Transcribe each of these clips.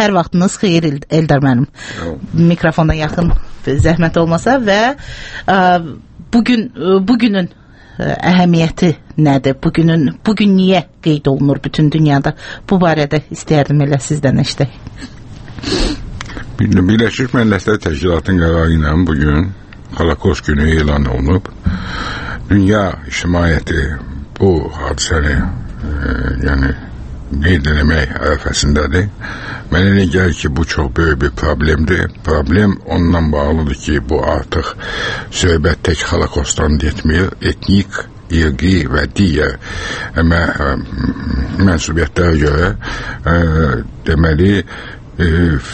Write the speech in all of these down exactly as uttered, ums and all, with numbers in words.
Hər vaxtınız xeyir Eldar mənim. Mikrofona yaxın zəhmət olmasa və ə, bugün bugünün əhəmiyyəti nədir? Bugünün bugün niyə qeyd olunur bütün dünyada? Bu barədə istəyərdim elə sizdən eşidək. Birləşmiş Millətlər Təşkilatının qərarı ilə bugün Holokost günü elan olunub. Dünya ictimaiyyəti bu hadisəni e, yəni qeyd eləmək ərəfəsindədir. Mənə elə gəlir ki, bu çox böyük bir problemdir. Problem onunla bağlıdır ki, bu artıq söhbət tək Holokostdan getmir, etnik, irqi və digər əmə, mənsubiyyətlərə görə e, deməli e,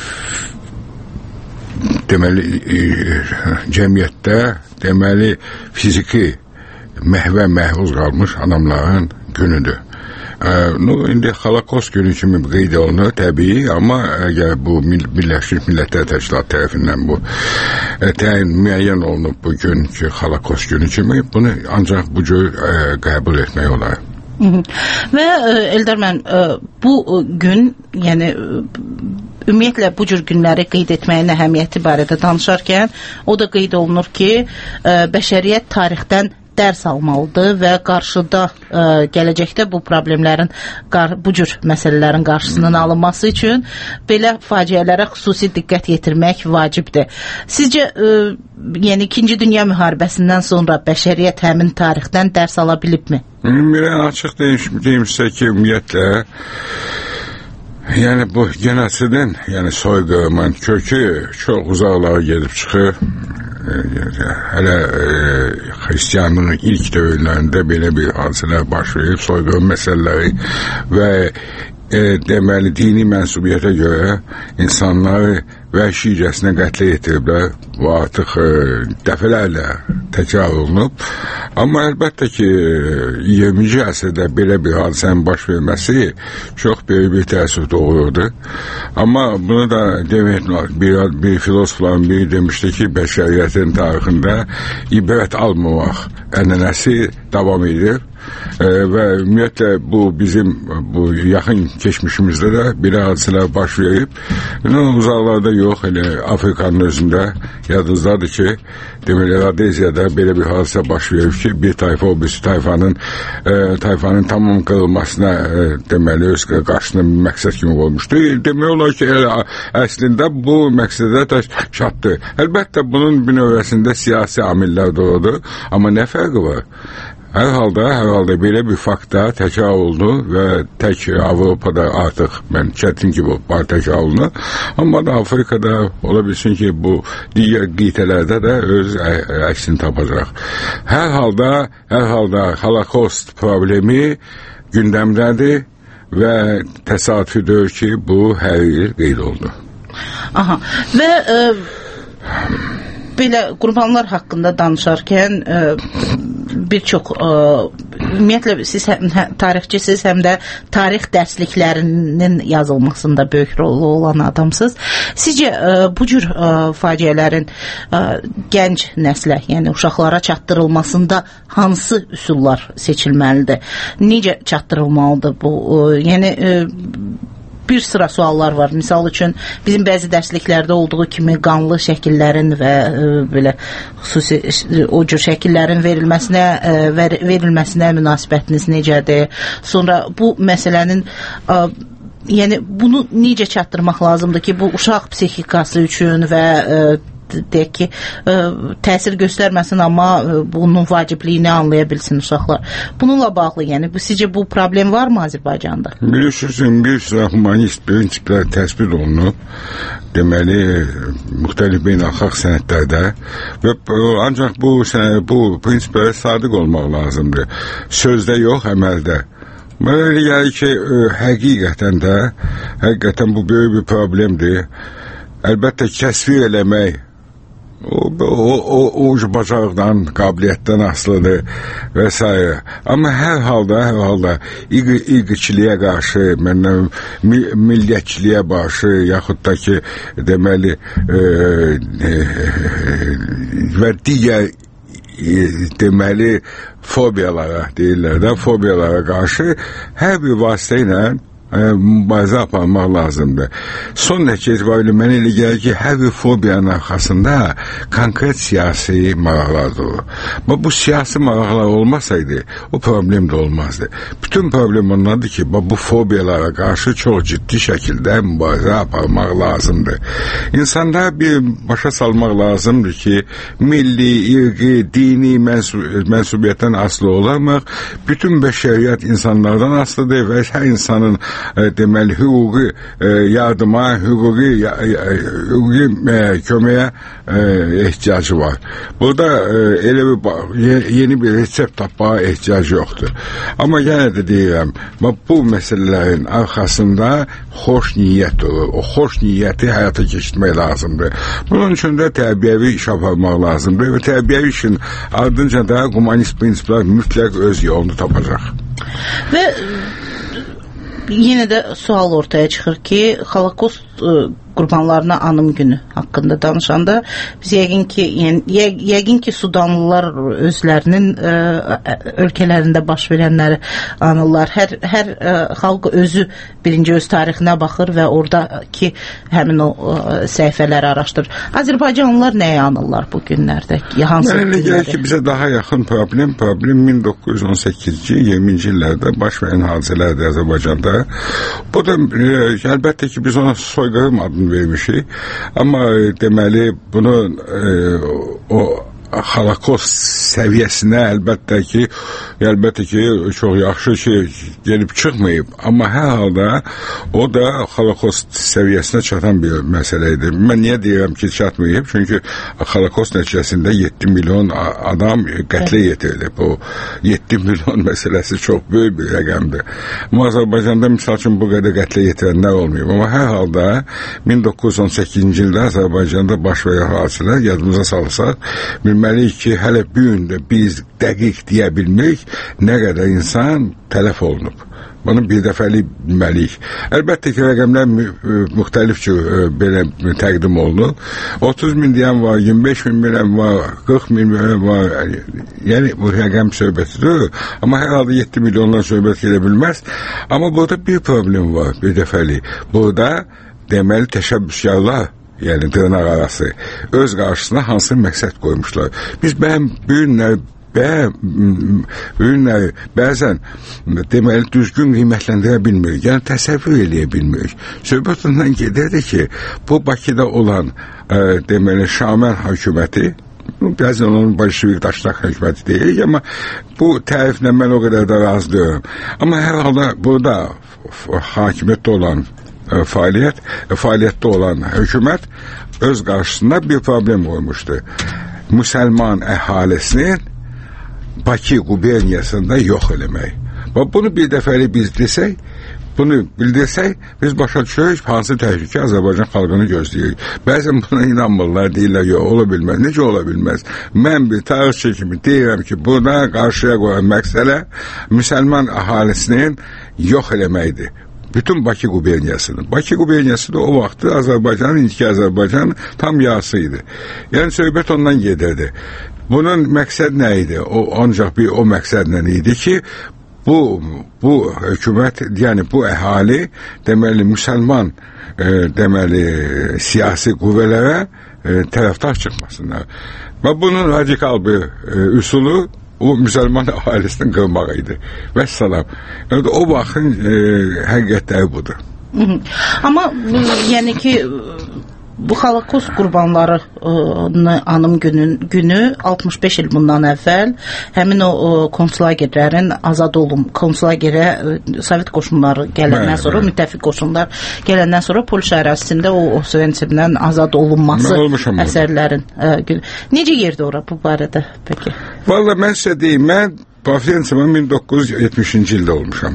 deməli e, cəmiyyətdə deməli fiziki məhvə məhvuz qalmış adamların günüdür. E, no, indi Holokost günü kimi qeyd olunur təbii, amma əgər bu Birləşmiş Millətlər Təşkilatı tərəfindən bu e, təyin müəyyən olunub bu gün ki, Holokost günü kimi, bunu ancaq bu cür e, qəbul etmək olar. Hı -hı. Və Eldar mən bu gün, yəni ümumiyyətlə bu cür günləri qeyd etməyin əhəmiyyəti barədə danışarkən o da qeyd olunur ki, bəşəriyyət tarixdən dərs almalıdır və qarşıda ə, gələcəkdə bu problemlərin, qar, bu cür məsələlərin qarşısının alınması üçün belə faciələrə xüsusi diqqət yetirmək vacibdir. Sizcə, ə, yəni ikinci Dünya müharibəsindən sonra bəşəriyyət həmin tarixdən dərs ala bilibmi? Mən açıq deyim sizə ki, ümumiyyətlə yəni bu genosidin, yəni soyqırımın kökü çox uzaqlara gedib çıxır. Hələ e, Hristiyanlığın ilk dövrlərində belə bir hadisələr baş verib, soyqırım məsələləri və e, deməli dini mənsubiyyətə görə insanları vəhşicəsinə qətlə yetiriblər. Bu artıq e, dəfələrlə təkrar olunub. Amma əlbəttə ki, iyirminci əsrdə belə bir hadisənin baş verməsi çox böyük bir təəssüf doğururdu. Amma bunu da demək, bir, bir filosofların biri demişdi ki, bəşəriyyətin tarixində ibrət almamaq ənənəsi davam edir. Ee, və ümumiyyətlə bu bizim bu yaxın keçmişimizdə də belə hadisələr baş verib. Uzaqlarda yox, elə Afrikanın özündə yadınızdadır ki, deməli Rodeziyada belə bir hadisə baş verib ki, bir tayfa o birisi tayfanın e, tayfanın tamam qırılmasına e, deməli öz qarşısına bir məqsəd kimi olmuşdu. Demək olar ki, elə, əslində bu məqsədə çatdı. Əlbəttə bunun bir növbəsində siyasi amillər doğrudur, amma nə fərqi var? Hər halda, hər halda belə bir faktda təkrar oldu və tək Avropada artıq mən çətin ki bu var təkrar olunur. Amma da Afrikada ola bilsin ki bu digər qitələrdə də öz əksini tapacaq. Hər halda, hər halda Holokost problemi gündəmdədir və təsadüfüdür ki bu hər il qeyd oldu. Aha, və e, belə qurbanlar haqqında danışarkən e, bir çox ə, ümumiyyətlə siz həm tarixçisiz, həm də tarix dərsliklərinin yazılmasında böyük rolu olan adamsınız. Sizcə ə, bu cür ə, faciələrin ə, gənc nəslə, yəni uşaqlara çatdırılmasında hansı üsullar seçilməlidir? Necə çatdırılmalıdır bu? Ə, yəni ə, bir sıra suallar var. Misal üçün bizim bəzi dərsliklərdə olduğu kimi qanlı şəkillərin və e, belə xüsusi o cür şəkillərin verilməsinə e, ver, verilməsinə münasibətiniz necədir? Sonra bu məsələnin e, yəni bunu necə çatdırmaq lazımdır ki, bu uşaq psixikası üçün və e, deyək ki, ə, təsir göstərməsin, amma ə, bunun vacibliyini anlaya bilsin uşaqlar. Bununla bağlı, yəni, bu, sizcə bu problem var mı Azərbaycanda? Bilirsiniz, bir sıra humanist prinsiplər təsbit olunub, deməli, müxtəlif beynəlxalq sənədlərdə və ancaq bu, bu prinsiplərə sadiq olmaq lazımdır. Sözdə yox, əməldə. Mənə elə gəlir ki, həqiqətən də, həqiqətən bu böyük bir problemdir. Əlbəttə, kəsvir eləmək, O, o, o, o bacarıqdan, qabiliyyətdən asılıdır və s. Amma hər halda, hər halda ilgiçiliyə qarşı, məndən milliyyətçiliyə qarşı, yaxud da ki, deməli, e, e, və digər e, deməli, fobiyalara, deyirlər də, fobiyalara qarşı hər bir vasitə ilə mübarizə aparmaq lazımdır. Son nəticə etibarilə mənə elə gəlir ki, hər bir fobiyanın arxasında konkret siyasi maraqlardır o. Bu siyasi maraqlar olmasaydı, o problem də olmazdı. Bütün problem ondadır ki, bu fobiyalara qarşı çox ciddi şəkildə mübarizə aparmaq lazımdır. İnsanlar bir başa salmaq lazımdır ki, milli, irqi, dini mənsubiyyətdən asılı olarmaq, bütün bəşəriyyət insanlardan asılıdır və hər insanın e, deməli hüquqi e, yardıma, hüquqi, ya, hüquqi e, köməyə e, ehtiyacı var. Burada e, elə bir yeni bir resept tapmağa ehtiyacı yoxdur. Amma yenə də deyirəm, bu məsələlərin arxasında xoş niyyət olur. O xoş niyyəti həyata keçirmək lazımdır. Bunun üçün də tərbiyəvi iş aparmaq lazımdır və tərbiyəvi işin ardınca da humanist prinsiplər mütləq öz yolunu tapacaq. Və yenə də sual ortaya çıxır ki, Holokost qurbanlarına anım günü haqqında danışanda biz yəqin ki, yəni, yəqin ki Sudanlılar özlərinin ə, ölkələrində baş verənləri anırlar. Hər, hər ə, xalq özü birinci öz tarixinə baxır və oradakı həmin o ə, səhifələri araşdırır. Azərbaycanlılar nəyə anırlar bu günlərdə? Hansı Mənə elə gəlir ki, bizə daha yaxın problem, problem min doqquz yüz on səkkizinci iyirminci illərdə baş verən hadisələrdir Azərbaycanda. Bu da ə, əlbəttə ki, biz ona soyqırım adını vermişik. Amma e, deməli bunu e, o Holokost səviyyəsinə əlbəttə ki, əlbəttə ki, çox yaxşı şey gelib çıxmayıb. Amma hər halda o da Holokost səviyyəsinə çatan bir məsələ idi. Mən niyə deyirəm ki, çatmayıb? Çünki Holokost nəticəsində yeddi milyon adam qətlə yetirilib. Bu yeddi milyon məsələsi çox böyük bir rəqəmdir. Amma Azərbaycanda misal üçün bu qədər qətlə yetirənlər olmayıb. Amma hər halda min doqquz yüz on səkkizinci ildə Azərbaycanda baş verən hadisələr yadımıza salsaq, bilməliyik ki, hələ bir gündə biz dəqiq deyə bilmirik nə qədər insan tələf olunub. Bunu bir dəfəlik bilməliyik. Əlbəttə ki, rəqəmlər müxtəlif cür belə təqdim olunur. otuz min deyən var, iyirmi beş min deyən var, qırx min deyən var. Yəni, bu rəqəm söhbətidir. Amma hər halda yeddi milyondan söhbət gedə bilməz. Amma burada bir problem var, bir dəfəlik. Burada deməli təşəbbüskarlar, yəni dırnaq arası, öz qarşısına hansı məqsəd qoymuşlar. Biz bəyəm bu günlər bə, günləri bəzən deməli düzgün qiymətləndirə bilmirik. Yəni təsəvvür eləyə bilmirik. Söhbət ondan gedirdi ki, bu Bakıda olan e, deməli Şamən hökuməti, bəzən onun Bolşevik daşlaq hökuməti deyil, amma bu təriflə mən o qədər də razı deyirəm. Amma hər halda burada hakimiyyətdə olan E, fəaliyyət, e, fəaliyyətdə olan hökumət öz qarşısında bir problem qoymuşdu. Müsəlman əhalisinin Bakı quberniyasında yox eləmək. Bunu bir dəfəli biz desək, bunu bildirsək, biz başa düşürük hansı təhlükə Azərbaycan xalqını gözləyirik. Bəzən buna inanmırlar, deyirlər, yox, ola bilməz. Necə ola bilməz? Mən bir tarixçi kimi deyirəm ki, buna qarşıya qoyan məqsələ müsəlman əhalisinin yox eləməkdir. Bütün Bakı quberniyasını. Bakı quberniyası da o vaxtı Azərbaycanın, indiki Azərbaycanın tam yasıydı. Yəni söhbət ondan gedirdi. Bunun məqsəd nə idi? O ancaq bir o məqsədlə idi ki, bu bu hökumət, yəni bu əhali deməli müsəlman e, deməli siyasi qüvvələrə e, tərəfdar çıxmasınlar. Və bunun radikal bir e, üsulu o müsəlman əhalisini qırmaq idi. Vəssalam. Yəni, o vaxtın e, həqiqətləri budur. Hı -hı. Amma yəni ki, bu Holokost qurbanları ə, anım günün, günü altmış beş il bundan əvvəl həmin o, o konslagerlərin azad olum, konslagerə Sovet qoşunları gələndən bəli, sonra, bəli. müttəfiq qoşunlar gələndən sonra Polşa ərazisində o, o Sovetdən azad olunması əsərlərin ə, günü. Necə yerdə ora bu barədə peki? Valla mən sizə deyim, mən Pafiyensima min doqquz yüz yetmişinci ildə olmuşam.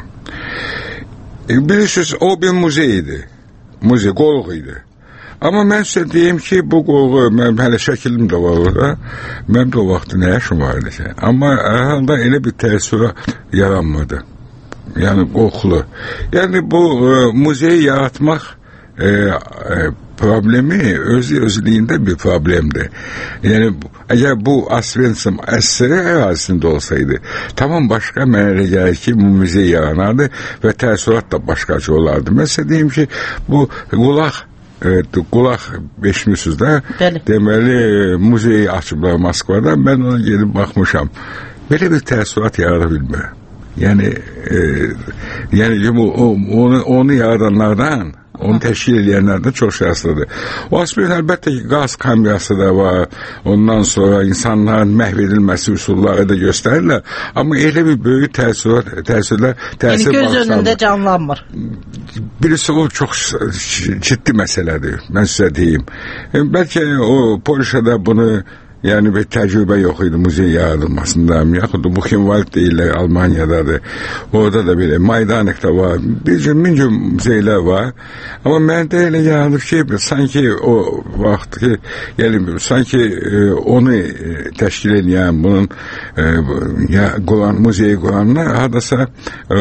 E, bilirsiniz, o bir muzey idi. Muzey, qolğu idi. Amma mən sizə deyim ki, bu qolğu, mən hələ şəkilim də var orada, mən də o vaxtı nə yaşım var eləsə. Amma əhəldə elə bir təəssürat yaranmadı. Yəni, qorxulu. Yəni, bu e, muzeyi yaratmaq e, e, problemi özü özlüğünde bir problemdi. Yani eğer bu Osvencim eseri ərazisində olsaydı, tamam başka mənələ gəlir ki, bu müze yaranardı ve təəssürat da başqaca olardı. Mesela diyeyim ki, bu qulaq Evet, qulaq beşmişsiniz də. Deməli, muzeyi açıblar Moskvada. Mən ona gelib baxmışam. Belə bir təəssürat yarada bilmir. Yəni, e, yəni o, onu, onu yaradanlardan, onu təşkil edənlərdən çox şəxslidir. O aspekt əlbəttə ki, qaz kamerası da var. Ondan sonra insanların məhv edilməsi üsulları da göstərirlər. Amma elə bir böyük təəssürat, təəssürlər, təsir yəni göz önündə canlanmır. Birisi o çox ciddi məsələdir. Mən sizə deyim. Bəlkə o Polşada bunu yani bir tecrübe yok idi muzey yaratılmasında. Yaxud Buchenwald deyirlər, Almanyadadır. Orada da belə Maydanik'te var. Bir cür mincür muzeyler var. Ama məndə elə yaranır ki, sanki o vaxt ki, yəni sanki e, onu e, təşkil edən bunun e, ya quran muzeyi quranlar hardasa e,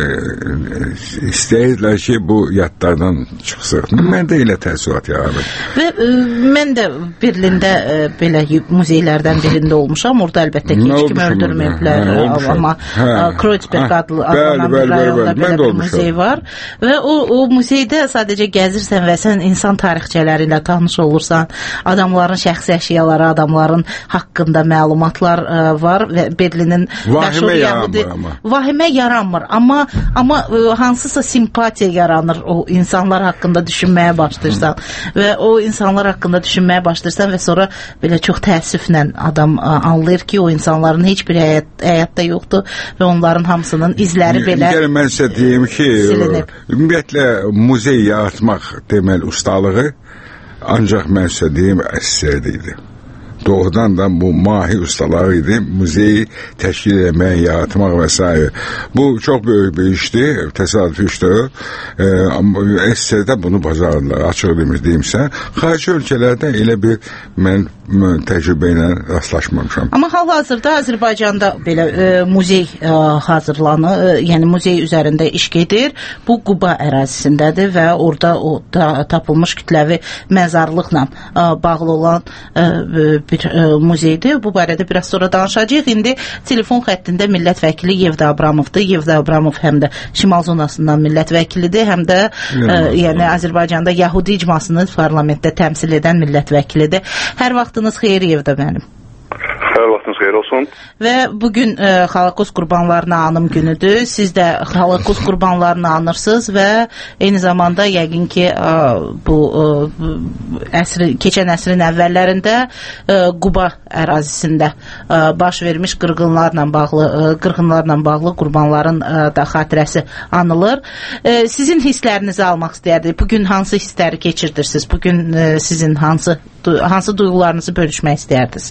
istəyirlər ki, bu yadlardan çıxsın. Məndə elə təəssürat yaranır. Və e, mən də Berlində e, belə muzeylərdən birində olmuşam. Orada əlbəttə ki, heç kim öldürməyiblər. Amma Kreuzberg adlı adlanan bir rayonda belə bir muzey var. Və o, o muzeydə sadəcə gəzirsən və sən insan tarixçələri ilə tanış olursan, adamların şəxsi əşyaları, adamların haqqında məlumatlar ə, var və Berlinin vahimə yaranmır. Vahimə yaranmır. Amma, amma ə, hansısa simpatiya yaranır o insanlar haqqında düşünməyə başlayırsan. Və o insanlar haqqında düşünməyə başlayırsan və sonra belə çox təəssüflə adam ə, anlayır ki, o insanların heç bir həyat, həyatda yoxdur və onların hamısının izləri belə silinib. Mən sizə deyim ki, ümumiyyətlə muzey yaratmaq deməli ustalığı ancaq mən sizə deyim əsərdə idi. Doğrudan da bu mahi ustaları idi. Muzeyi təşkil etmək, yaratmaq və s. Bu çox böyük bir işdir, təsadüf işdir. E, amma əsərdə bunu bacardılar, açıq deməyimsə. Xarici ölkələrdə elə bir mən təcrübə ilə rastlaşmamışam. Amma hal-hazırda Azərbaycanda belə e, muzey e, hazırlanır, e, yəni muzey üzərində iş gedir. Bu Quba ərazisindədir və orada o da, tapılmış kütləvi məzarlıqla e, bağlı olan e, bir e, muzeydir. Bu barədə biraz sonra danışacağıq. İndi telefon xəttində millət vəkili Yevda Abramovdur. Yevda Abramov həm də Şimal zonasından millət vəkilidir, həm də e, yəni Azərbaycanda Yahudi icmasını parlamentdə təmsil edən millət vəkilidir. Hər vaxtınız xeyir Yevda mənim. Hər vaxtınız xeyir olsun. Və bugün e, Holokost qurbanlarına anım günüdür. Siz də Holokost qurbanlarını anırsınız və eyni zamanda yəqin ki e, bu e, əsri, keçən əsrin əvvəllərində e, Quba ərazisində e, baş vermiş qırğınlarla bağlı e, qırğınlarla bağlı qurbanların e, da xatirəsi anılır. E, sizin hisslərinizi almaq istərdik. Bugün hansı hissləri keçirdirsiniz? Bugün e, sizin hansı hansı duyğularınızı bölüşmək istərdiniz?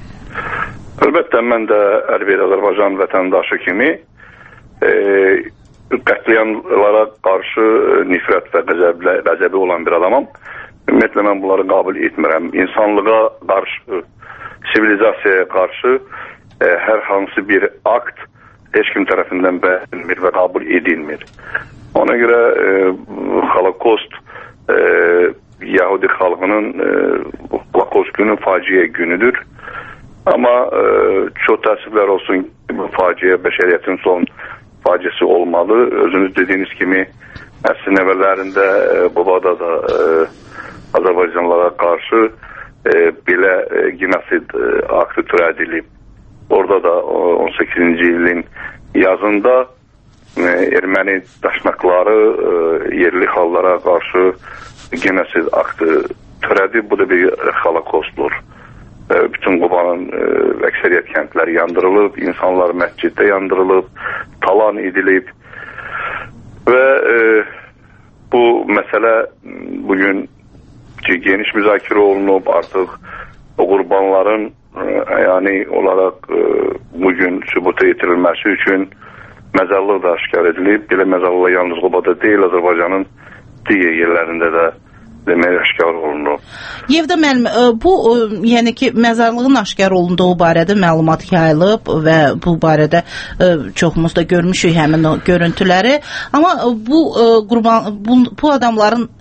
Əlbəttə, mən də əlbir Azərbaycan vətəndaşı kimi e, qətliamlara qarşı nifrət və qəzəblə, qəzəbi olan bir adamam. Ümumiyyətlə, mən bunları qəbul etmirəm. İnsanlığa qarşı, sivilizasiyaya qarşı e, hər hansı bir akt heç kim tərəfindən bəyənilmir və qəbul edilmir. Ona görə e, Holokost e, Yahudi xalqının e, Holokost günü faciə günüdür. Amma e, çox təəssüflər olsun ki, bu faciə bəşəriyyətin son faciəsi olmalı. Özünüz dediyiniz kimi əsrin əvvəllərində e, Qubada da e, Azərbaycanlılara qarşı e, belə e, genosid e, aktı törədilib. Orada da on səkkizinci ilin yazında e, erməni daşnaqları e, yerli xalqlara qarşı genosid aktı törədib. Bu da bir Holokostdur. Bütün Qubanın e, əksəriyyət kəndləri yandırılıb, insanlar məsciddə yandırılıb, talan edilib və e, bu məsələ bugün ki, geniş müzakirə olunub, artıq o qurbanların e, əyani olaraq e, bugün sübuta yetirilməsi üçün məzarlıq da aşkar edilib. Belə məzarlıq yalnız Qubada deyil, Azərbaycanın digər yerlərində də demək aşkar olunur. Yevda müəllim, bu yəni ki, məzarlığın aşkar olunduğu barədə məlumat yayılıb və bu barədə çoxumuz da görmüşük həmin o görüntüləri. Amma bu qurban bu, bu adamların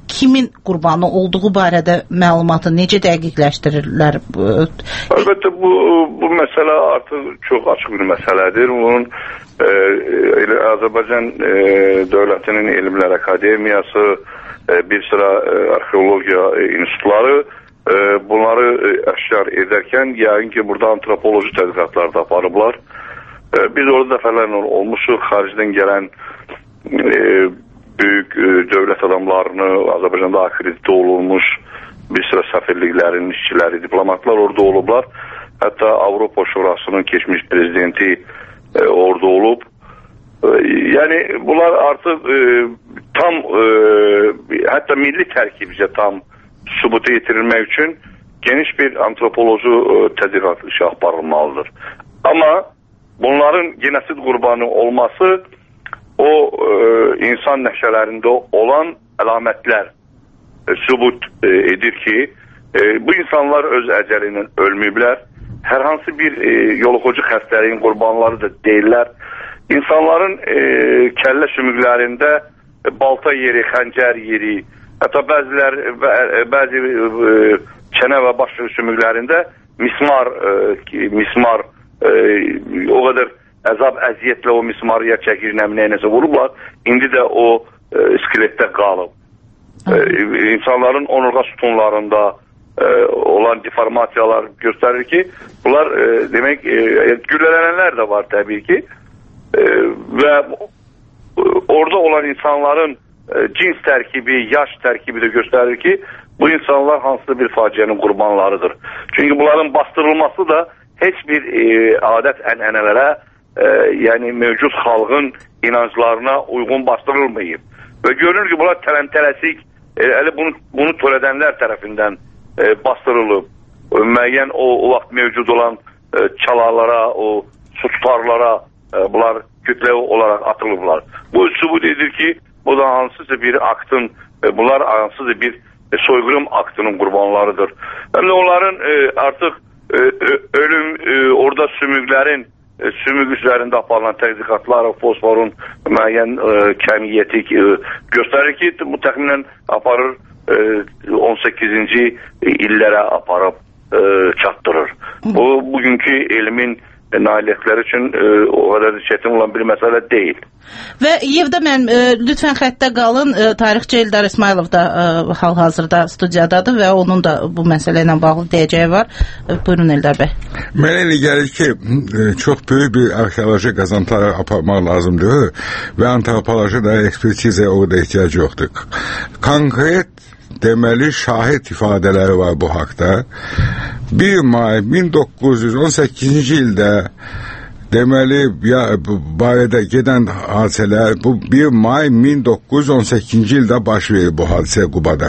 kimin qurbanı olduğu barədə məlumatı necə dəqiqləşdirirlər? Əlbəttə bu bu məsələ artıq çox açıq bir məsələdir. Bunun e, Azərbaycan e, Dövlətinin Elmlər Akademiyası, e, bir sıra e, arxeologiya e, institutları e, bunları e, əşkar edərkən yəqin ki, burada antropoloji tədqiqatlar da aparıblar. E, biz orada dəfələrlə olmuşuq, xaricdən gələn e, büyük e, dövlət adamlarını, Azərbaycanda akreditə olunmuş bir sıra səfirliklərin işçiləri, diplomatlar orada olublar. Hətta Avropa Şurasının keçmiş prezidenti e, orada olub. E, yəni bunlar artıq e, tam e, hətta milli tərkibicə tam sübuta yetirilmək üçün geniş bir antropoloji e, tədqiqat işi aparılmalıdır. Amma bunların genosid qurbanı olması o e, insan nəşələrində olan əlamətlər e, sübut e, edir ki, e, bu insanlar öz əcəli ilə ölməyiblər. Hər hansı bir e, yoluxucu xəstəliyin qurbanları da deyirlər. İnsanların e, kəllə sümüklərində e, balta yeri, xəncər yeri, hətta bəzilər, bə, bəzi e, çənə və baş sümüklərində mismar, e, mismar e, o qədər əzab, əziyyətlə o mismarı ya çəkir, nəminə nəsə vurublar. İndi də o e, skeletdə qalıb. E, insanların onurğa sütunlarında e, olan deformasiyalar göstərir ki, bunlar e, demək e, güllələnənlər də var təbii ki. E, və orada olan insanların e, cins tərkibi, yaş tərkibi də göstərir ki, bu insanlar hansısa bir faciənin qurbanlarıdır. Çünki bunların bastırılması da heç bir e, adət ənənələrə, e, yəni mövcud xalqın inanclarına uyğun bastırılmayıb. Və görünür ki, bunlar tələntələsik, e, elə bunu, bunu törədənlər tərəfindən e, bastırılıb. E, müəyyən o, o vaxt mövcud olan e, çalalara, o su tutarlara e, bunlar kütləvi olaraq atılıblar. Bu sübut edir ki, bu da hansısa bir aktın, e, bunlar hansısa bir e, soyqırım aktının qurbanlarıdır. Hem de onların e, artıq e, ölüm, e, orada sümüklərin e, sümük üzərində aparılan tədqiqatlar, fosforun müəyyən e, kəmiyyəti e, göstərir ki, bu təxminən aparır e, on səkkizinci illərə aparıb e, çatdırır. Bu, bugünkü elmin nailiyyətləri üçün e, o qədər çətin olan bir məsələ deyil. Və Yevda mən, e, lütfən xəttə qalın, e, tarixçi Eldar İsmailov da e, hal-hazırda studiyadadır və onun da bu məsələ ilə bağlı deyəcəyi var. E, buyurun Eldar bəy. Mənə elə gəlir ki, e, çox böyük bir arxeoloji qazantıları aparmaq lazımdır və antropoloji da ekspertizaya orada ehtiyac yoxdur. Konkret deməli şahid ifadələri var bu haqda. bir may min doqquz yüz on səkkizinci ildə deməli ya, bu barədə gedən hadisələr bu bir may min doqquz yüz on səkkizinci ildə baş verir bu hadisə Qubada.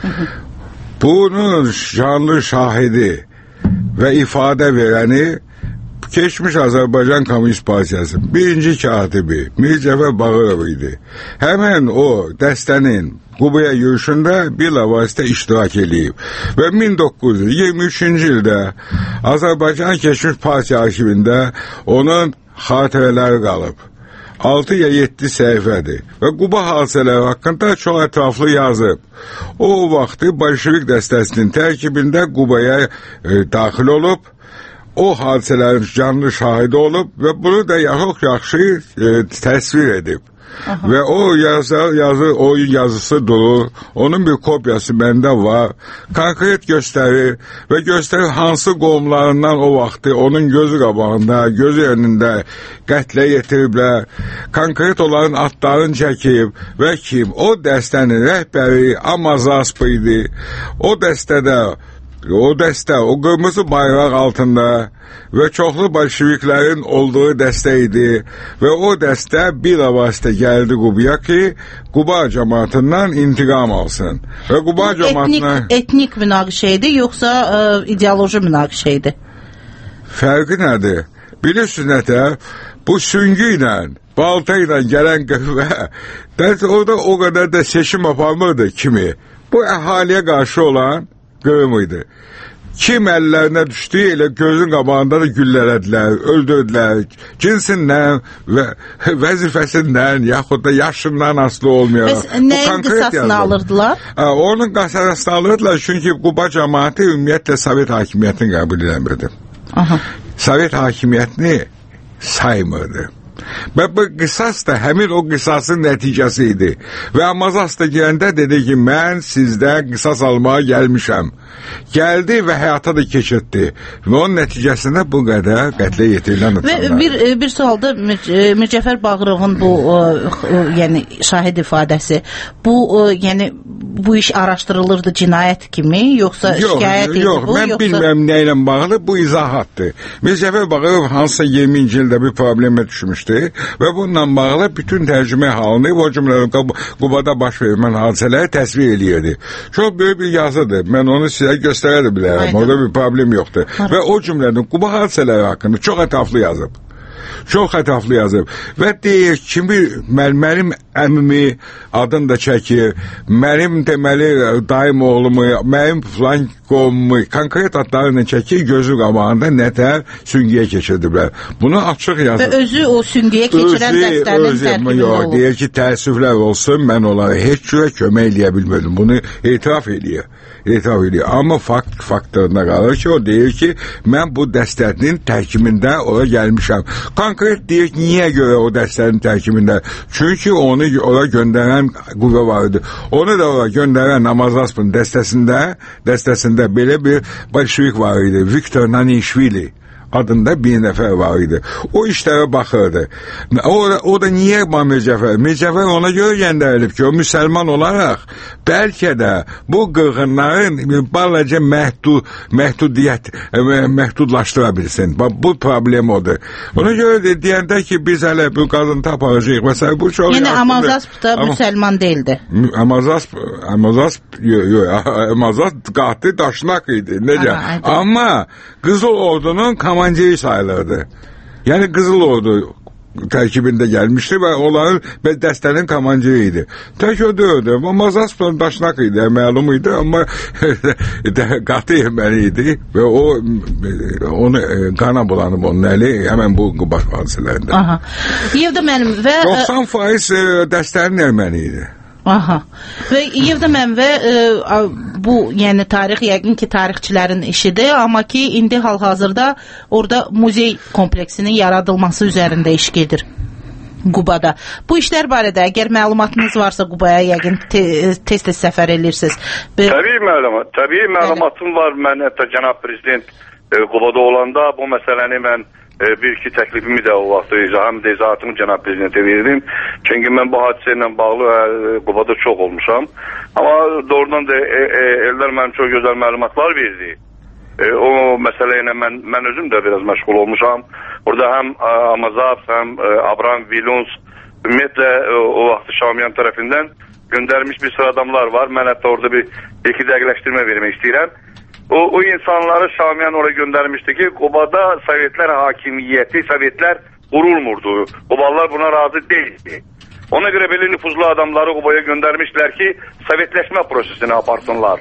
Bunun canlı şahidi və ifadə verəni keçmiş Azərbaycan Komünist Partiyası birinci katibi Mircəfər Bağırov idi. Həmən o dəstənin Qubaya yürüyüşündə bir lavasitə iştirak edib və min doqquz yüz iyirmi üçüncü ildə Azərbaycan Keçmiş Partiya arxivində onun xatirələri qalıb. altı ya yeddi səhifədir və Quba hadisələri haqqında çox ətraflı yazıb. O vaxtı Bolşevik dəstəsinin tərkibində Qubaya e, daxil olub, o hadisələrin canlı şahidi olub və bunu da çox yaxşı e, təsvir edib. Aha. Ve o yazı, yazı, oyun yazısı durur. Onun bir kopyası məndə var. Konkret göstərir ve göstərir hansı qovumlarından o vaxtı onun gözü qabağında, gözü önündə qətlə yetiriblər. Konkret olan adlarını çəkib və kim? O dəstənin rəhbəri Amazasp idi. O dəstədə O dəstə, o qırmızı bayraq altında və çoxlu bolşeviklərin olduğu dəstə idi və o dəstə bir avasitə gəldi Qubaya ki, Quba cəmaatından intiqam alsın. Və Quba cəmaatına... Etnik, etnik münaqişə idi, yoxsa ə, ideoloji münaqişə idi? Fərqi nədir? Bilirsiniz nətər? Bu süngü ilə, balta ilə gələn qıvvə, orada o qədər də seçim aparmırdı kimi. Bu əhaliyə qarşı olan qırım idi. kim əllərinə düşdü, elə gözün qabağında da güllələdilər, öldürdülər. Cinsindən və vəzifəsindən, yaxud da yaşından asılı olmayaraq. Bəs nəyin qisasını alırdılar? Onun qisasını alırdılar, çünki Quba cəmaəti ümumiyyətlə Sovet hakimiyyətini qəbul edəmirdi. Aha. Sovet hakimiyyətini saymırdı. Və bu qisas da həmin o qisasın nəticəsi idi. Və Amazas da gələndə dedi ki, mən sizdən qisas almağa gəlmişəm. Gəldi və həyata da keçirdi. Və onun nəticəsində bu qədər qətlə yetirilən insanlar. Və bir, bir sualda Mircəfər Bağırovun bu yəni şahid ifadəsi, bu yəni bu iş araşdırılırdı cinayət kimi, yoxsa yox, şikayət idi yox, bu? Mən yoxsa... bilməm nə ilə bağlı, bu izahatdır. Mircəfər Bağırov hansısa iyirminci ildə bir problemə düşmüşdü və bununla bağlı bütün tərcümə halını, o cümlədən Qubada baş vermən hadisələri təsvir edirdi. Çox böyük bir yazıdır. Mən onu sizə göstərə də bilərəm. Orada bir problem yoxdur. Aynen. Və o cümlədən Quba hadisələri haqqında çox ətraflı yazıb. Çox ətraflı yazıb. Və deyir, kimi mənim əmimi adını da çəkir, mənim deməli daim oğlumu, mənim filan qomumu konkret adlarını çəkir, gözü qabağında nətər süngüyə keçirdiblər. Bunu açıq yazır. Və özü o süngüyə keçirən dəstənin tərkibində olur. Deyir ki, təəssüflər olsun, mən onlara heç cürə kömək eləyə bilmədim. Bunu etiraf edir. etiraf edir. Amma fakt faktörünə qalır ki, o deyir ki, mən bu dəstənin tərkibində ora gəlmişəm. Konkret deyir ki, niyə görə o dəstənin tərkibində? Çünki onu ora göndərən qüvvə var idi. Onu da ora göndərən Namazaspın dəstəsində, dəstəsində belə bir bolşevik var idi. Viktor Nanishvili adında bir nəfər var idi. O işlərə baxırdı. O, o da niyə Mircəfər? Mircəfər ona görə göndərilib ki, o müsəlman olaraq bəlkə də bu qırğınların balaca məhdud, məhdudiyyət, məhdudlaşdıra bilsin. Bu problem odur. Ona görə də deyəndə ki, biz hələ bu qazını taparacaq. Məsələn, bu çox yəni Amazasp da Ama, müsəlman değildi. Amazasp, Amazasp, Amazasp qatı daşnaq idi. Necə? Aha, amma Qızıl Ordu'nun komanceri sayılırdı. Yani Kızıl Ordu terkibinde gelmişti ve onların dəstənin komanceriydi. Tek o deyildi. Amazasp daşnak idi, məlumuydu ama qatı yemeliydi ve o onu qana bulanıb onun əli hemen bu baş hadisələrində. Aha. Yevda mənim və doxsan faiz dəstənin erməniydi. Aha. Və Yevda mən və e, bu yəni tarix yəqin ki tarixçilərin işidir, amma ki indi hal-hazırda orada muzey kompleksinin yaradılması üzərində iş gedir Qubada. Bu işlər barədə əgər məlumatınız varsa Qubaya yəqin tez-tez səfər edirsiniz. Be Təbii məlumat, təbii məlumatım var. Mən hətta cənab prezident e, Qubada olanda bu məsələni mən bir-iki təklifimi də o vaxt həm də izahatımı cənab prezidentə verdim. Çünki mən bu hadisə ilə bağlı Qubada çox olmuşam. Amma doğrudan da e, e, ellər mənim çox gözəl məlumatlar verdi. E, o məsələ ilə mən, mən özüm də biraz məşğul olmuşam. Orada həm Amazas, həm Abraham Viluns, ümumiyyətlə o vaxt Şamiyan tərəfindən göndərmiş bir sıra adamlar var. Mən hətta orada bir iki dəqiqləşdirmə vermək istəyirəm. O, o insanları Şamiyan oraya göndermişti ki Qubada Sovetlər hakimiyyəti, Sovetlər qurulmurdu. Qubalılar buna razı değildi. Ona göre belli nüfuzlu adamları Qubaya göndermişler ki Sovetləşmə prosesini aparsınlar.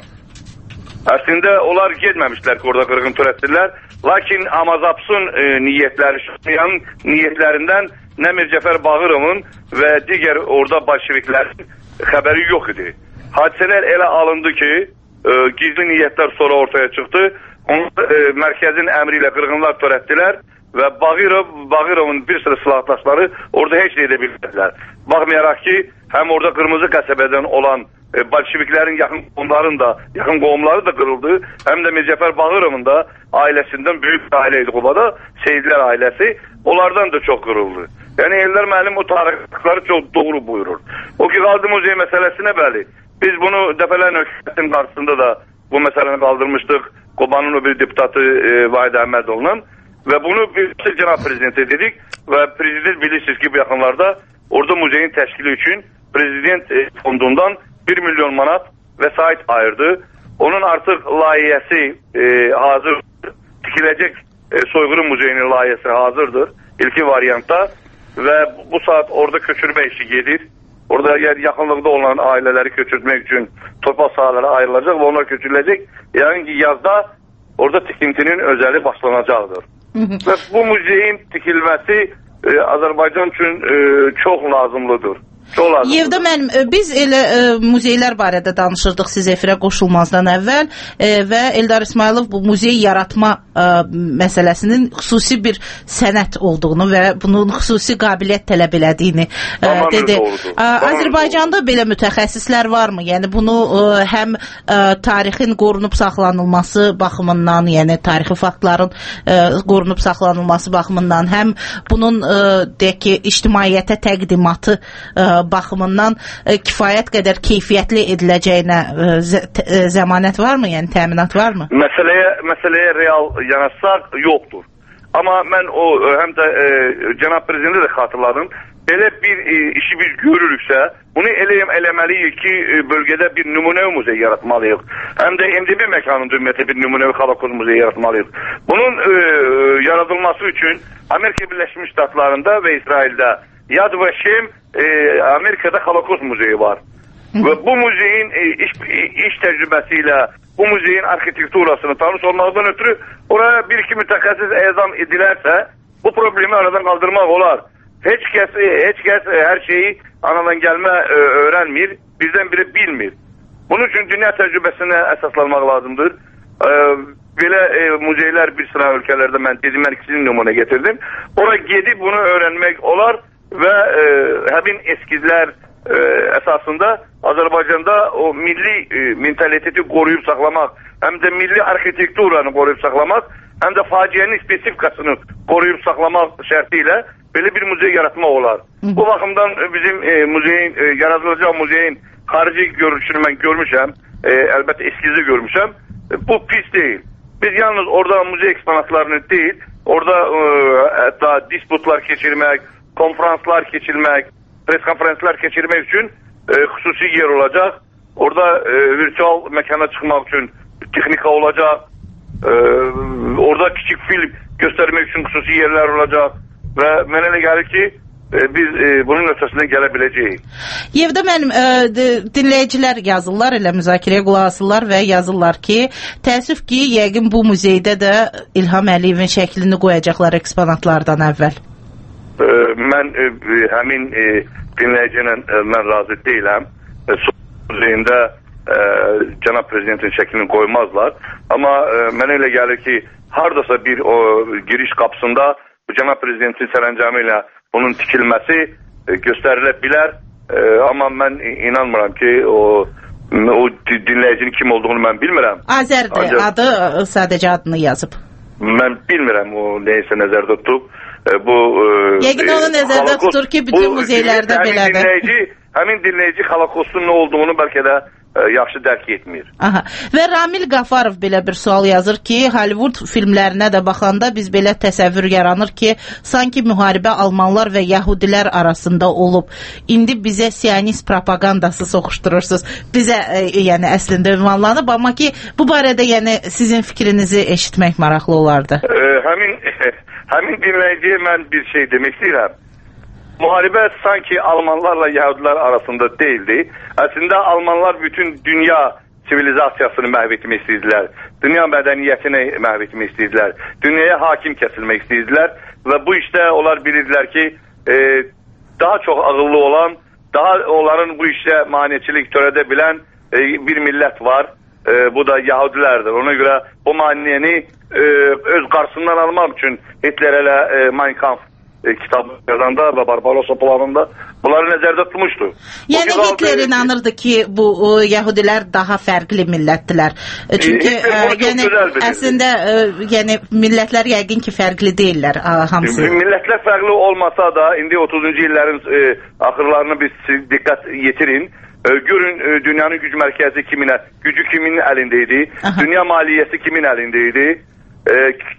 Əslində onlar getməmişlər ki orada qırğın törətdirlər. Lakin Amazaps'ın e, niyyətləri, Şamiyanın niyyətlərindən nə Mircəfər Bağırovun və digər orada bolşeviklərin xəbəri yox idi. Hadisələr elə alındı ki E, gizli niyyətlər sonra ortaya çıxdı. Onlar e, mərkəzin əmri ilə qırğınlar törətdilər və Bağırov, Bağırovun bir sıra silahdaşları orada heç nə edə bilmədilər. Baxmayaraq ki, həm orada Qırmızı qəsəbədən olan e, bolşeviklərin yaxın qohumların da, yaxın qohumları da qırıldı, həm də Mircəfər Bağırovun da ailəsindən böyük bir ailə idi Qubada, Seyidlər ailəsi, onlardan da çox qırıldı. Yəni ellər müəllim o tarixləri çox doğru buyurur. O ki qaldı muzey məsələsinə bəli. Biz bunu dəfələrlə hökumətin qarşısında da bu məsələni qaldırmışdıq. Qubanın o bir deputatı e, Vahid Əhmədovla və bunu biz cənab prezidentə dedik və prezident bilirsiniz ki bu yaxınlarda orada muzeyin təşkili üçün prezident e, fondundan bir milyon manat vəsait ayırdı. Onun artıq layihəsi e, hazırdır. Tikiləcək e, soyğuru muzeyinin layihəsi hazırdır. İlki variantda və bu saat orada köçürmə işi gedir. Orada yaxınlıqda olan ailələri köçürtmək üçün torpaq sahaları ayrılacaq və onlar köçürüləcək. Yəni ki, yazda orada tikintinin özəli başlanacaqdır. Və bu muzeyin tikilməsi e, Azərbaycan üçün e, çox lazımlıdır. Yevda müəllim, biz elə e, muzeylər barədə danışırdıq siz efirə qoşulmazdan əvvəl e, və Eldar İsmailov bu muzey yaratma e, məsələsinin xüsusi bir sənət olduğunu və bunun xüsusi qabiliyyət tələb elədiyini e, dedi. A, Azərbaycanda belə mütəxəssislər varmı? Yəni bunu e, həm e, tarixin qorunub saxlanılması baxımından, yəni tarixi faktların e, qorunub saxlanılması baxımından, həm bunun e, deyək ki, ictimaiyyətə təqdimatı e, baxımından e, kifayət qədər keyfiyyətli ediləcəyinə e, zə, e, zəmanət varmı? Yəni təminat varmı? Məsələyə, məsələyə real yanaşsaq yoxdur. Amma mən o həm də e, cənab prezidentə də xatırladım. Belə bir e, işi biz görürüksə, bunu eləyəm eləməliyik ki, e, bölgədə bir nümunəvi muzey yaratmalıyıq. Həm də M D B məkanında ümumiyyətlə bir nümunəvi Holokost muzeyi yaratmalıyıq. Bunun e, yaradılması üçün Amerika Birləşmiş Ştatlarında və İsraildə Yad Vashem e, Amerikada Holokost muzeyi var. Və bu muzeyin e, iş, iş təcrübəsi ilə bu muzeyin arxitekturasını tanış olmaqdan ötürü oraya bir-iki mütəxəssis ezam edilərsə bu problemi aradan qaldırmaq olar. Heç kəs, heç kəs hər şeyi anadan gəlmə e, öyrənmir, birdən biri bilmir. Bunun üçün dünya təcrübəsinə əsaslanmaq lazımdır. E, belə e, muzeylər bir sıra ölkələrdə mən dedim, mən ikisini nümunə getirdim. Ora gedib bunu öyrənmək olar və e, həmin eskizlər e, əsasında Azərbaycanda o milli e, mentaliteti qoruyub saxlamaq, həm də milli arxitekturanı qoruyub saxlamaq, həm də faciənin spesifikasını qoruyub saxlamaq şərti ilə belə bir muzey yaratmaq olar. Hı. Bu baxımdan bizim e, muzeyin, e, yaradılacaq muzeyin xarici görünüşünü mən görmüşəm, e, əlbəttə eskizi görmüşəm. E, bu pis deyil. Biz yalnız orada muzey eksponatlarını deyil, orada e, hətta disputlar keçirmək, konferanslar keçirmək, pres konferanslar keçirmək üçün e, xüsusi yer olacaq. Orada e, virtual məkana çıxmaq üçün texnika olacaq. E, orada kiçik film göstərmək üçün xüsusi yerlər olacaq. Və mənə elə gəlir ki, biz e, bunun ötəsindən gələ biləcəyik. Yevda mənim e, dinləyicilər yazırlar, elə müzakirəyə qulaq asırlar və yazırlar ki, təəssüf ki, yəqin bu muzeydə də İlham Əliyevin şəklini qoyacaqlar eksponatlardan əvvəl. E, mən e, həmin e, dinləyicilə e, mən razı deyiləm. E, muzeyində e, cənab prezidentin şəklini qoymazlar. Amma e, mənə elə gəlir ki, hardasa bir o giriş qapısında bu cənab prezidentin sərəncamı ilə bunun tikilməsi e, göstərilə bilər. E, amma mən inanmıram ki, o, o dinləyicinin kim olduğunu mən bilmirəm. Azərdir, Ancaq, adı sadəcə adını yazıb. Mən bilmirəm o neysə nəzərdə tutub. E, bu e, Yəqin onu nəzərdə Holokost, tutur ki, bütün muzeylərdə belədir. Dinləyici, həmin dinləyici Holokostun nə olduğunu bəlkə də yaxşı dərk etmir. Aha. Və Ramil Qafarov belə bir sual yazır ki, Hollywood filmlərinə də baxanda biz belə təsəvvür yaranır ki, sanki müharibə almanlar və yəhudilər arasında olub. İndi bizə siyonist propagandası soxuşdurursunuz. Bizə e, yəni əslində ünvanlanıb, amma ki, bu barədə yəni sizin fikrinizi eşitmək maraqlı olardı. E, həmin həmin dinləyiciyə mən bir şey demək istəyirəm. Müharibə sanki Almanlarla Yəhudilər arasında deyildi. Əslində Almanlar bütün dünya sivilizasiyasını məhv etmək istəyirdilər. Dünya mədəniyyətini məhv etmək istəyirdilər. Dünyaya hakim kəsilmək istəyirdilər və bu işdə onlar bilirdilər ki, e, daha çox ağıllı olan, daha onların bu işdə maneçilik törədə bilən e, bir millət var. E, bu da Yəhudilərdir. Ona görə bu maniyəni e, öz qarşısından almaq üçün Hitler elə e, Mein Kampf E, kitabı yazanda və Barbarossa planında bunları nəzərdə tutmuşdu. Yəni Hitler inanırdı ki, bu o, Yəhudilər daha fərqli millətdilər. E, çünki e, yəni, əslində e, yəni, millətlər yəqin ki, fərqli deyirlər a, hamısı. Millətlər fərqli olmasa da, indi otuzuncu illərin e, axırlarını biz diqqət yetirin. E, görün e, dünyanın güc mərkəzi kiminə, gücü kimin əlində idi, Aha. dünya maliyyəsi kimin əlində idi, e,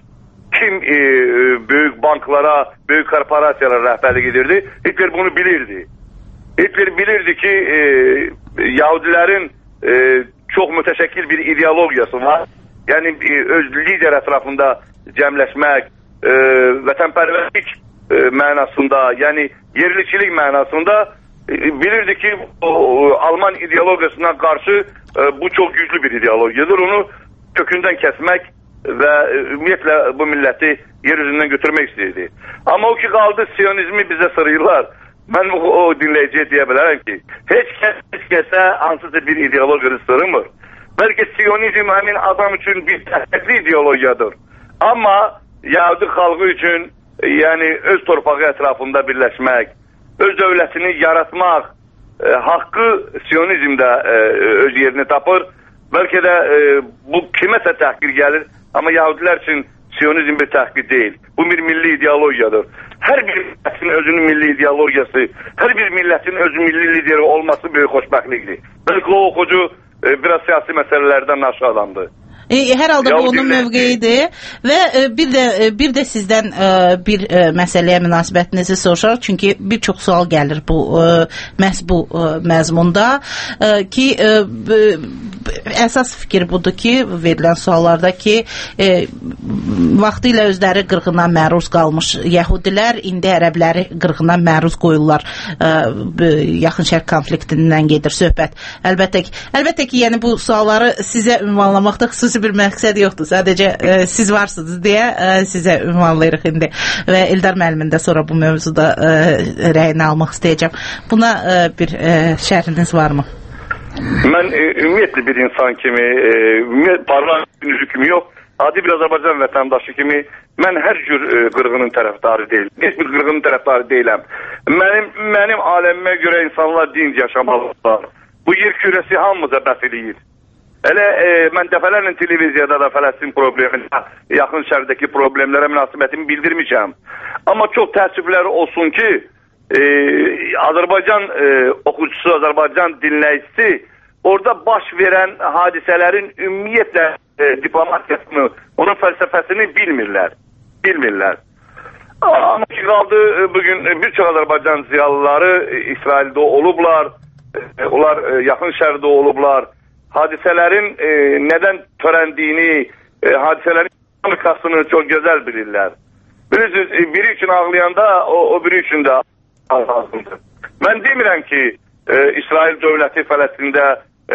kim e, böyük banklara, böyük korporasiyalara rəhbərlik edirdi? Hitler bunu bilirdi. Hitler bilirdi ki, e, Yahudilərin e, çox mütəşəkkil bir ideologiyası var. Yəni e, öz lider ətrafında cəmləşmək, e, vətənpərvərlik e, mənasında, yəni yerliçilik mənasında e, bilirdi ki, o, o, Alman ideologiyasına qarşı e, bu çox güclü bir ideologiyadır. Onu kökündən kəsmək və ümumiyyətlə bu milləti yer üzündən götürmək istəyirdi. Amma o ki qaldı siyonizmi bizə sırıyırlar. Mən o, o dinləyiciyə deyə bilərəm ki, heç kəs, heç kəsə hansısa bir ideologiyası sırımır. Bəlkə siyonizm həmin adam üçün bir təhdidli ideologiyadır. Amma Yahudi xalqı üçün yəni öz torpağı ətrafında birləşmək, öz dövlətini yaratmaq e, haqqı siyonizmdə e, öz yerini tapır. Bəlkə də e, bu kiməsə təhqir gəlir, amma Yahudilər üçün siyonizm bir təhqir deyil. Bu bir milli ideologiyadır. Hər bir millətin özünün milli ideologiyası, hər bir millətin özü milli lideri olması böyük xoşbəxtlikdir. Bəlkə o oxucu e, biraz siyasi məsələlərdən naşı adamdır. E, hər halda bu onun mövqeyidir və e, bir də e, bir də sizdən e, bir e, məsələyə münasibətinizi soruşaq, çünki bir çox sual gəlir bu e, məhz bu e, məzmunda e, ki e, e, əsas fikir budur ki, verilən suallarda ki, e, vaxtı ilə özləri qırğına məruz qalmış Yəhudilər indi ərəbləri qırğına məruz qoyurlar. E, yaxın şərq konfliktindən gedir söhbət. Əlbəttə ki, əlbəttə ki, yəni bu sualları sizə ünvanlamaqda xüsusi bir məqsəd yoxdur. Sadəcə e, siz varsınız deyə e, sizə ünvanlayırıq indi və Eldar müəllimin də sonra bu mövzuda e, rəyini almaq istəyəcəm. Buna e, bir e, şərhiniz varmı? Mən e, ümumiyyətlə bir insan kimi, e, parlamentin üzü kimi yox, adi bir Azərbaycan vətəndaşı kimi mən hər cür e, qırğının tərəfdarı deyiləm. Heç bir qırğının tərəfdarı deyiləm. Mənim, mənim aləmimə görə insanlar dinc yaşamalıdırlar. Bu yer kürəsi hamımıza bəs eləyir. Elə e, mən dəfələrlə televiziyada da Fələstin probleminə, yaxın şərdəki problemlərə münasibətimi bildirmişəm. Amma çox təəssüfləri olsun ki, e, Azərbaycan e, oxucusu, Azərbaycan dinləyicisi orada baş verən hadisələrin ümumiyyətlə e, diplomatiyasını, onun fəlsəfəsini bilmirlər. Bilmirlər. Amma ki qaldı, bugün bir çox Azərbaycan ziyalıları e, İsraildə olublar, e, onlar e, yaxın şərdə olublar. Hadisələrin e, nədən törəndiyini, e, hadisələrin dinamikasını çox gözəl bilirlər. Bilirsiniz, e, biri üçün ağlayanda o, o biri üçün də ağlasındır. Mən demirəm ki, e, İsrail dövləti Fələstində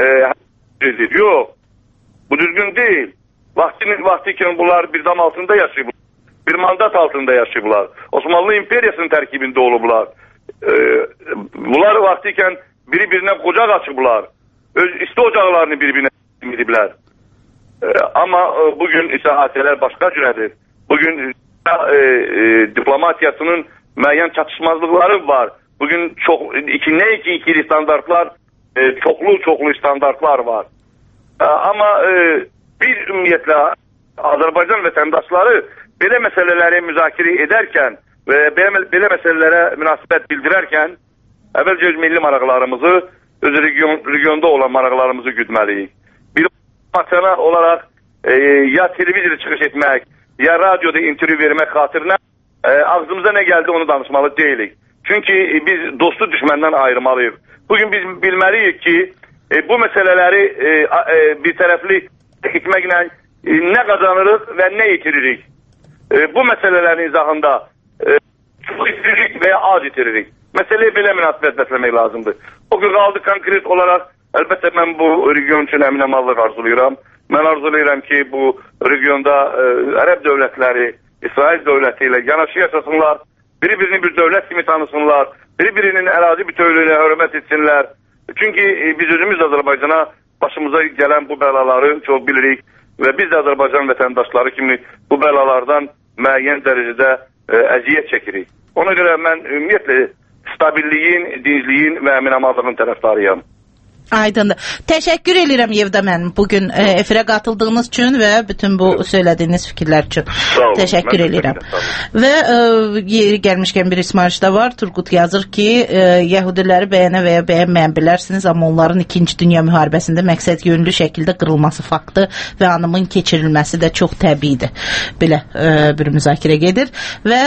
e, yox, bu düzgün deyil. Vaxtinin vaxtıyken bunlar bir dam altında yaşayıblar, bir mandat altında yaşayıblar. Osmanlı İmperiyasının tərkibində olublar. E, bunlar vaxtıyken biri birine kucak açıblar. Öz isti ocaqlarını bir-birinə ediblər. E, amma e, bugün isə hadisələr başqa cürədir. Bugün e, e, diplomatiyasının müəyyən çatışmazlıqları var. Bugün çox iki nə iki ikili standartlar, e, çoxlu çoxlu standartlar var. E, amma e, bir ümumiyyətlə Azərbaycan vətəndaşları belə məsələləri müzakirə edərkən və belə, belə məsələlərə münasibət bildirərkən əvvəlcə öz milli maraqlarımızı, öz region, regionda olan maraqlarımızı güdməliyik. Bir matana olaraq e, ya televiziyada çıxış etmək, ya radioda intervyu vermək xatirinə e, ağzımıza nə gəldi onu danışmalı deyilik. Çünki e, biz dostu düşməndən ayırmalıyıq. Bugün biz bilməliyik ki, e, bu məsələləri e, e, bir tərəfli etməklə e, nə qazanırıq və nə itiririk. E, bu məsələlərin izahında e, çox itiririk və ya az itiririk. Məsələyə belə münasibət bəsləmək lazımdır. O gün qaldı konkret olaraq, əlbəttə mən bu region üçün əminəmallıq arzulayıram. Mən arzulayıram ki, bu regionda e, Ərəb dövlətləri, İsrail dövləti ilə yanaşı yaşasınlar, biri-birini bir dövlət kimi tanısınlar, biri-birinin ərazi bütövlüyünə hörmət etsinlər. Çünki e, biz özümüz Azərbaycana başımıza gələn bu bəlaları çox bilirik və biz də Azərbaycan vətəndaşları kimi bu bəlalardan müəyyən dərəcədə e, əziyyət çəkirik. Ona görə mən ümumiyyətlə stabilliyin, dincliyin və əminamadlığın tərəfdarıyam. Aydındır. Təşəkkür edirəm Yevda mənim bugün e, efirə qatıldığınız üçün və bütün bu söylədiyiniz fikirlər üçün. Sağ olun. Təşəkkür edirəm. Və e, yeri gəlmişkən bir ismarışda var. Turqut yazır ki, e, Yəhudiləri bəyənə və ya bəyənməyən bilərsiniz, amma onların ikinci Dünya müharibəsində məqsəd yönlü şəkildə qırılması faktı və anımın keçirilməsi də çox təbiidir. Belə e, bir müzakirə gedir və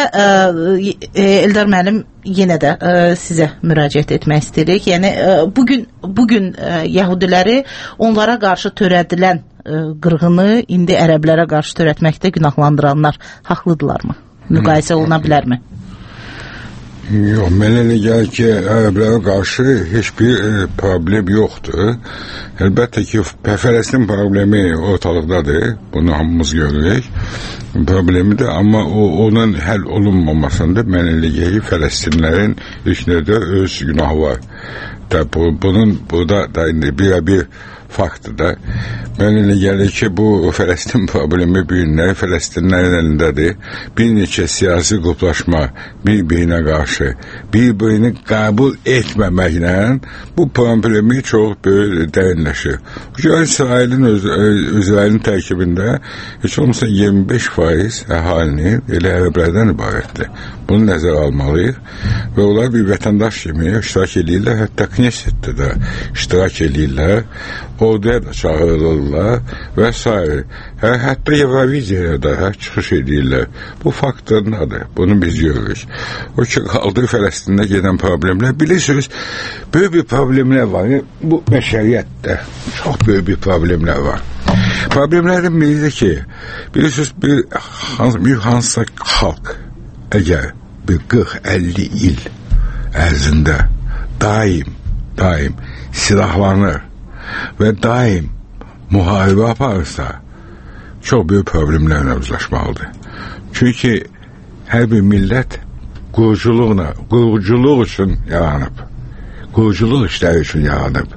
e, e, Eldar müəllim yenə də e, sizə müraciət etmək istəyirik. Yəni e, bugün bugün e, Yəhudiləri onlara qarşı törədilən e, qırğını indi ərəblərə qarşı törətməkdə günahlandıranlar haqlıdırlarmı? Müqayisə oluna bilərmi? Yox, mənə elə gəlir ki, ərəblərə qarşı heç bir e, problem yoxdur. Əlbəttə ki, Fələstin problemi ortalıqdadır, bunu hamımız görürük. Problemidir, amma o, onun həll olunmamasında mənə elə gəlir ki, Fələstinlərin ilk növdə öz günahı var. Da, bu, bunun burada da bir-bir faktdır da. Mənə elə gəlir ki, bu Fələstin problemi bir günlər Fələstinlərin əlindədir. Bir neçə siyasi qruplaşma bir-birinə qarşı bir-birini qəbul etməməklə bu problemi çox böyük dərinləşir. İsrailin öz, İsrailin tərkibində heç olmasa iyirmi beş faiz əhalini elə ərəblərdən ibarətdir. Bunu nəzərə almalıyıq və onlar bir vətəndaş kimi iştirak edirlər, hətta Knessetdə də iştirak edirlər, orada da çağırılırlar və s. Hə, hətta Euroviziyaya da hə, çıxış edirlər. Bu faktlardadır, bunu biz görürük. O ki, qaldığı Fələstində gedən problemlər, bilirsiniz, böyük bir problemlər var. Bu bəşəriyyətdə çox böyük bir problemlər var. Problemlərdən biridir ki, bilirsiniz, bir, bir hansısa xalq, əgər bir qırx əlli il ərzində daim, daim silahlanır və daim müharibə aparırsa, çox böyük problemlərlə uzlaşmalıdır. Çünki hər bir millət quruculuqla, quruculuq üçün yaranıb, quruculuq işləri üçün yaranıb.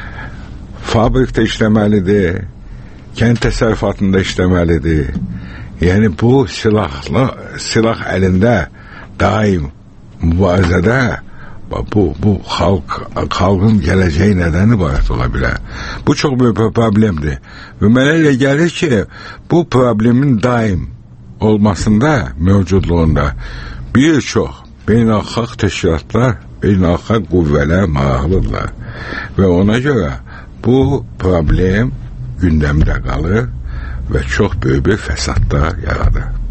Fabrikdə işləməlidir, kənd təsərrüfatında işləməlidir. Yəni bu silahla, silah əlində daim mübarizədə bu, bu xalq, xalqın gələcəyi nədən ibarət ola bilər. Bu çox böyük bir problemdir. Və mənə elə gəlir ki, bu problemin daim olmasında, mövcudluğunda bir çox beynəlxalq təşkilatlar, beynəlxalq qüvvələr maraqlıdırlar. Və ona görə bu problem gündəmdə qalır və çox böyük bir fəsadlar yaradır.